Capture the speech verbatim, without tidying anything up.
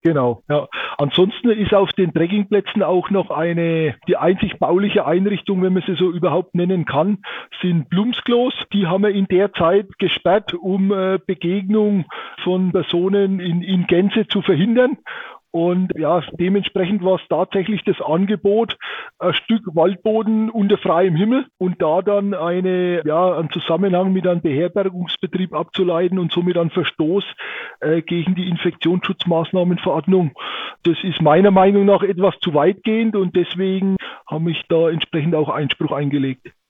Genau, ja. Ansonsten ist auf den Trekkingplätzen auch noch eine, die einzig bauliche Einrichtung, wenn man sie so überhaupt nennen kann, sind Blumsklos. Die haben wir in der Zeit gesperrt, um äh, Begegnung von Personen in, in Gänze zu verhindern. Und ja, dementsprechend war es tatsächlich das Angebot, ein Stück Waldboden unter freiem Himmel und da dann eine, ja, einen Zusammenhang mit einem Beherbergungsbetrieb abzuleiten und somit einen Verstoß äh, gegen die Infektionsschutzmaßnahmenverordnung. Das ist meiner Meinung nach etwas zu weitgehend und deswegen habe ich da entsprechend auch Einspruch eingelegt.